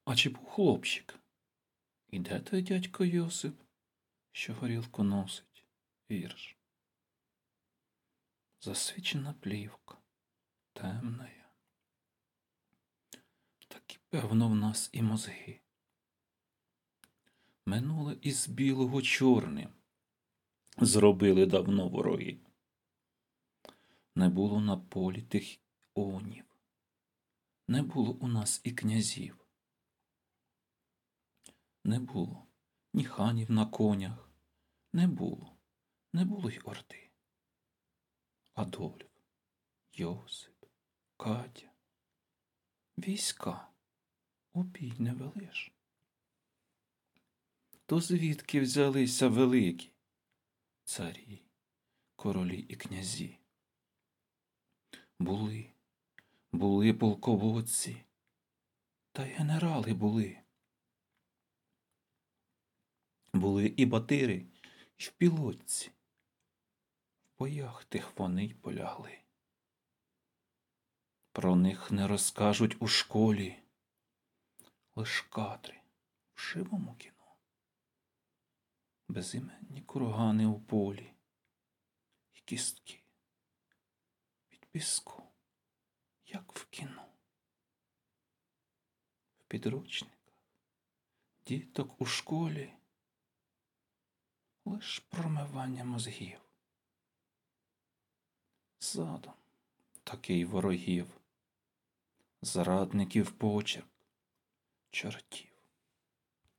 А чи був хлопчик? І де той дядько Йосип, що горілку носить? Вірш. Засвічена плівка, темная. Такі, певно, в нас і мозги. Минуле із білого чорним зробили давно вороги. Не було на полі тих онів, не було у нас і князів. Не було ні ханів на конях, не було й орди. Адольф, Йосип, Катя, війська у бій не вели ж. То звідки взялися великі царі, королі і князі? Були полководці, та й генерали були. Були і батири, і в пілотці. В боях тих вони й полягли. Про них не розкажуть у школі, лиш кадри в живому кіно. Безіменні кургани у полі і кістки від піску, як в кіно. В підручниках діток у школі лиш промивання мозгів. Задум такий ворогів, зрадників почерк, чортів.